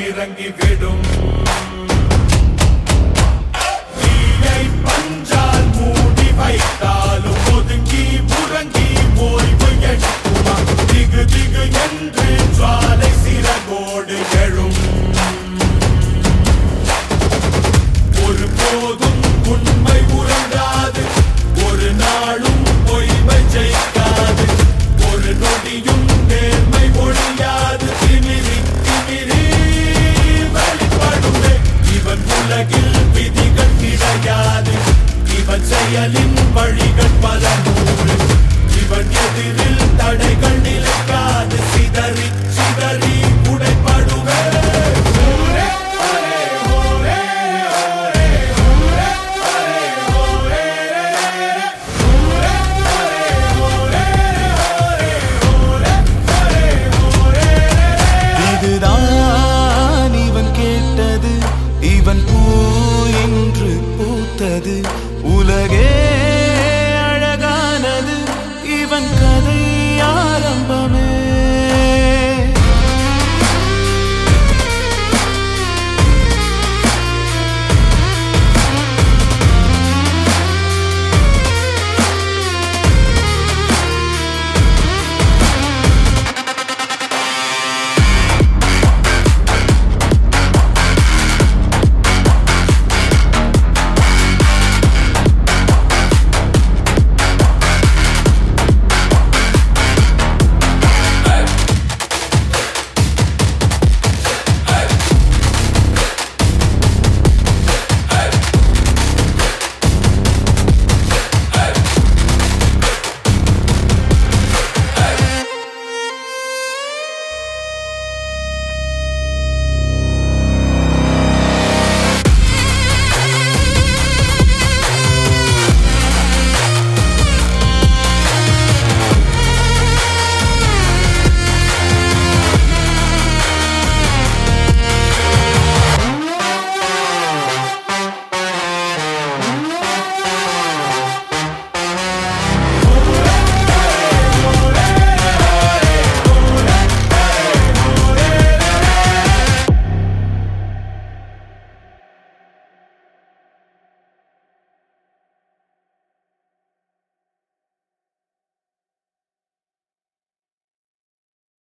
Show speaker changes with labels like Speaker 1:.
Speaker 1: இறங்கி விடும் தீயை பஞ்சால் மூடி வைத்தாலும் ஒதுங்கி முறங்கி ஓய்வு எடுக்குமா திகு திகு என்று ஜுவாலை சிறகோடு எழும் ஒரு போதும் உண்மை உறங்காது ஒரு நாளும் பொய்மை ஜெயிக்காது ஒரு நொடியும் நேர்மை ஒழியாது திமிரி திமிரி வெளிப்படுமே இவன் உலகில் விதிகள் கிடையாது இவன் செயலின் வழிகள் பல நூறு இவன் எதிரில் தடைகள் நிலைக்க